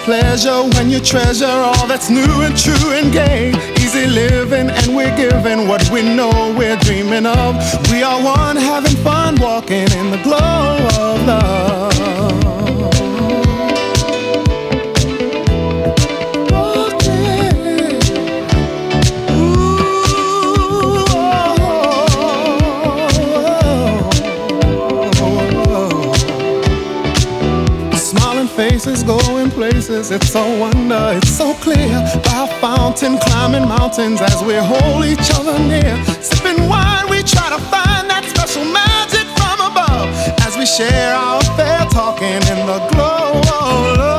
pleasure when you treasure all that's new and true and gay. Easy living and we're giving what we know we're dreaming of. We are one having fun walking in the glow of love. Faces going places, it's a wonder, it's so clear. By a fountain, climbing mountains as we hold each other near. Sipping wine, we try to find that special magic from above as we share our affair, talking in the glow of love.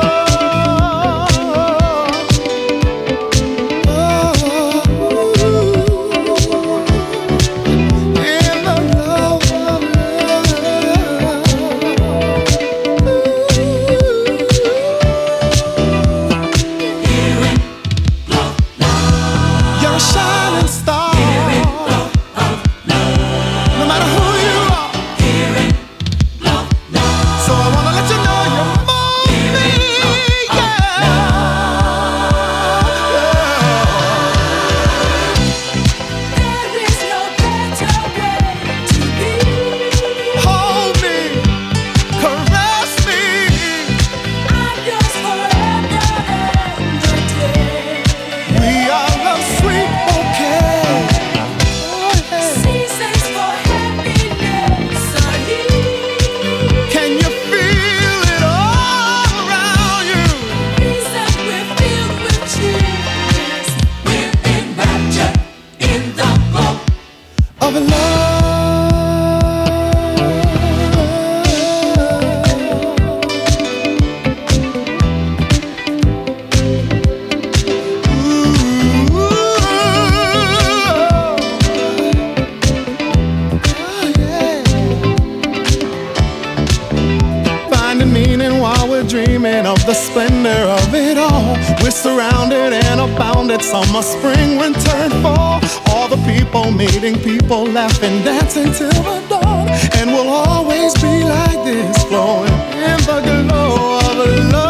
The splendor of it all. We're surrounded and abounded. Summer, spring, winter, and fall. All the people meeting people, laughing, dancing till the dawn. And we'll always be like this, flowing in the glow of love.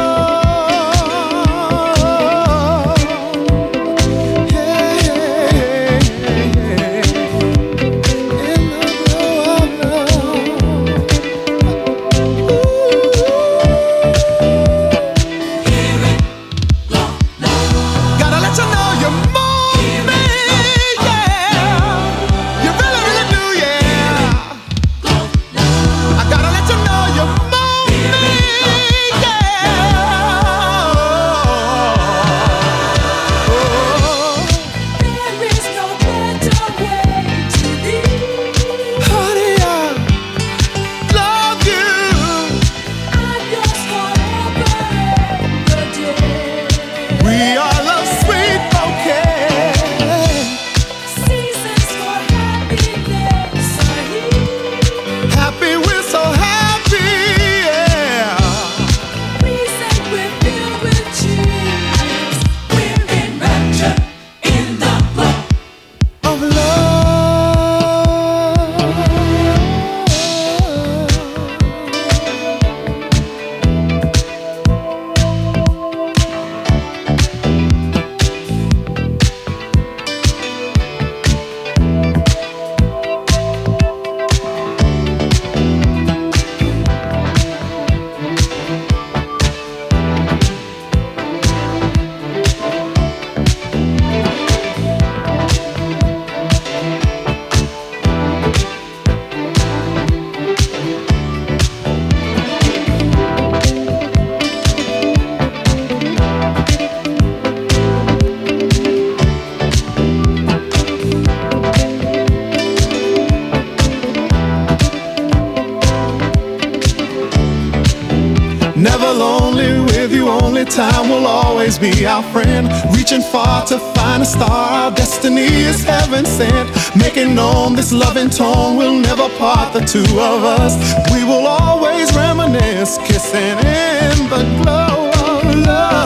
Never lonely with you, only time will always be our friend. Reaching far to find a star, our destiny is heaven sent. Making known this loving tone will never part the two of us. We will always reminisce, kissing in the glow of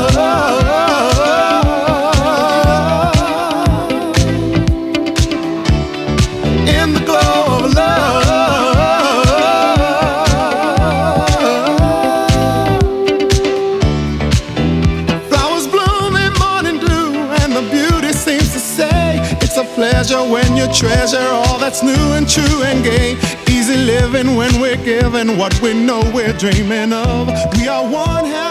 love. In the glow of love. pleasure when you treasure all that's new and true and gay. Easy living when we're given what we know we're dreaming of. We are one half